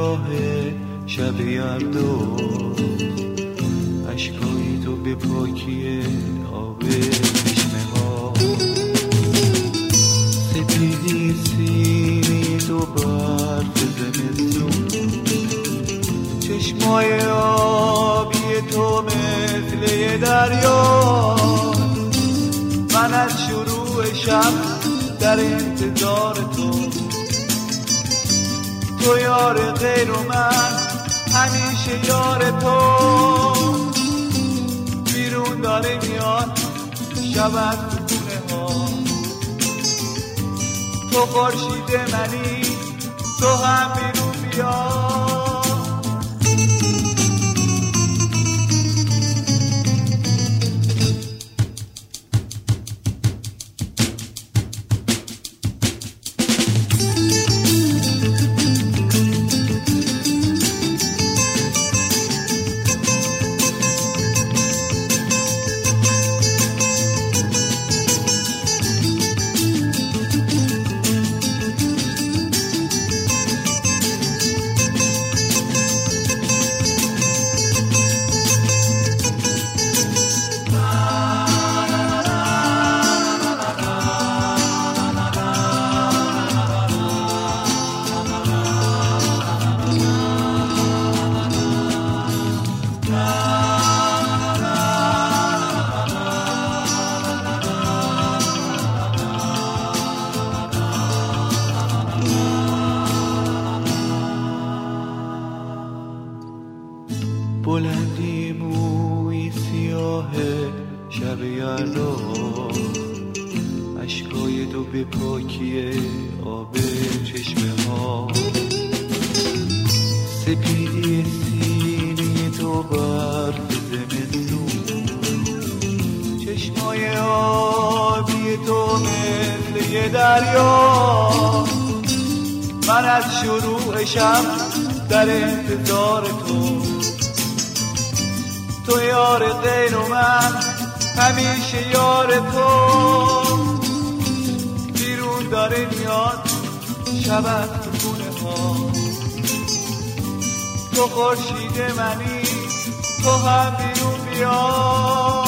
سیاه شب یلدا، اشکای تو به پاکی آب چشمه ها، سپیدی سینی تو برف زمستون، چشمای آبی تو مثل یه دریا، من از شروع شب در انتظار تو، تو یار غیر و من همیشه یار تو، بیرون داره میاد شب از خونه ها، تو خورشید منی تو هم بیرون بیا. بلندی موی سیاه شب یلدا، اشکای تو به پاکی آب چشمه ها، سپیدی سینی تو برف زمستون، چشمای آبی تو مثل یه دریا، من از شروع شب در انتظار تو، تو یار غیر و من همیشه یار تو، بیرون داره میاد شب از خونه ها، تو خورشید منی تو هم بیرون بیا.